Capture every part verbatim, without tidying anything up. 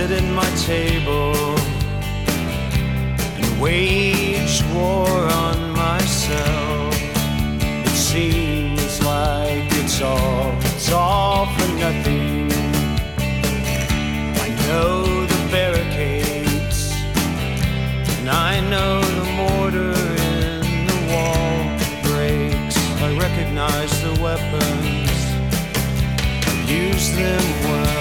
sit at my table and wage war on myself. It seems like it's all, it's all for nothing. I know the barricades, and I know the mortar in the wall breaks. I recognize the weapons, I use them well.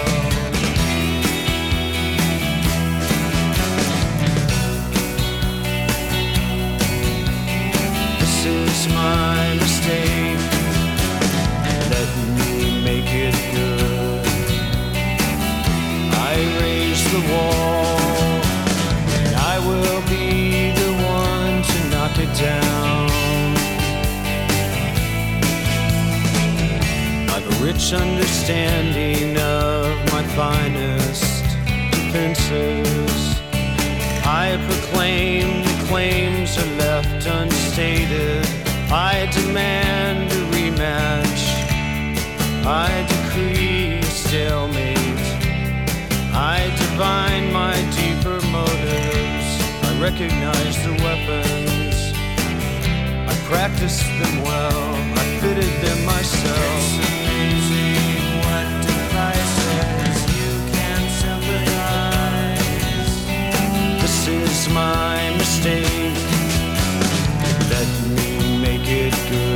This is my mistake, let me make it good. I raise the wall, and I will be the one to knock it down. I've a rich understanding of my finest defenses. I proclaim the claims are left unstated. I demand a rematch. I decree a stalemate. I divine my deeper motives. I recognize the weapons. I practiced them well. I fitted them myself. It's amazing what devices you can sympathize. This is my mistake. Let me make it good.